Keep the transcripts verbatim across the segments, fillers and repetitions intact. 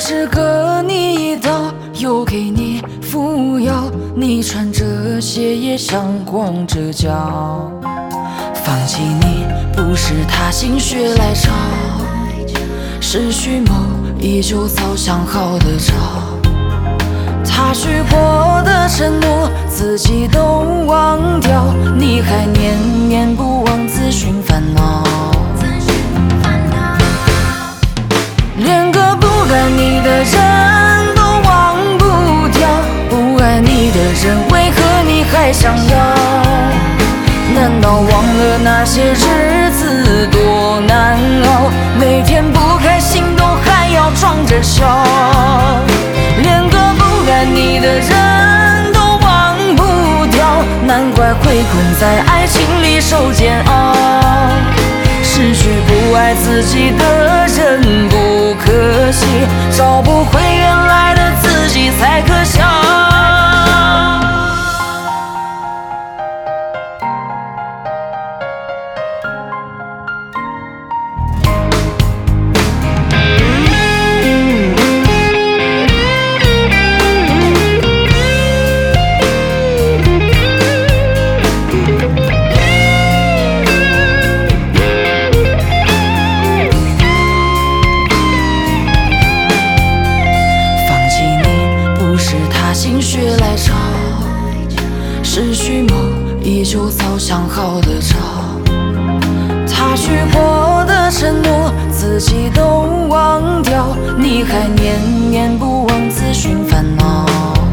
是割你一刀，又给你服药，你穿着鞋也像光着脚。放弃你不是他心血来潮，是蓄谋已久早想好的招。他许过的承诺自己都忘掉，你还念念不忘自寻烦恼。连个不爱你的人都忘不掉，不爱你的人为何你还想要？难道忘了那些日子多难熬？每天不开心都还要装着笑，连个不爱你的人都忘不掉，难怪会困在爱情里受煎熬。失去不爱自己的人不可惜，找不回原来的自己才可笑。心血来潮，是蓄谋已久早想好的招。他许过的承诺自己都忘掉，你还念念不忘自寻烦恼。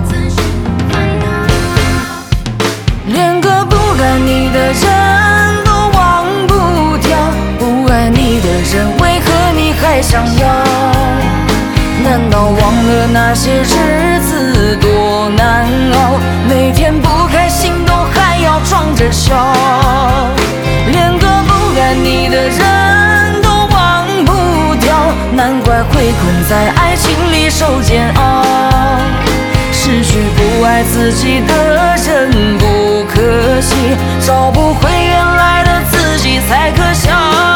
连个不爱你的人都忘不掉，不爱你的人为何你还想要？难道忘了那些日子多难熬？每天不开心都还要装着笑，连个不爱你的人都忘不掉，难怪会困在爱情里受煎熬。失去不爱自己的人不可惜，找不回原来的自己才可笑。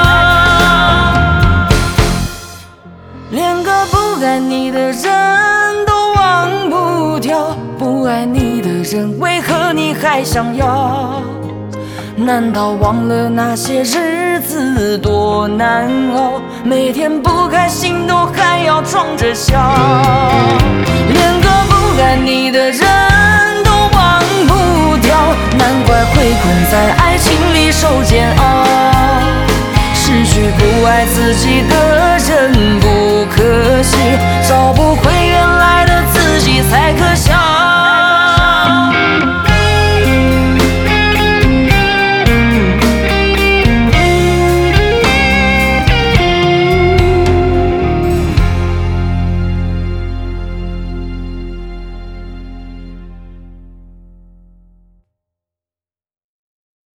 连个不爱你的人都忘不掉，不爱你的人为何你还想要？难道忘了那些日子多难熬？每天不开心都还要装着笑，连个不爱你的人都忘不掉，难怪会困在爱情里受煎熬。失去不爱自己的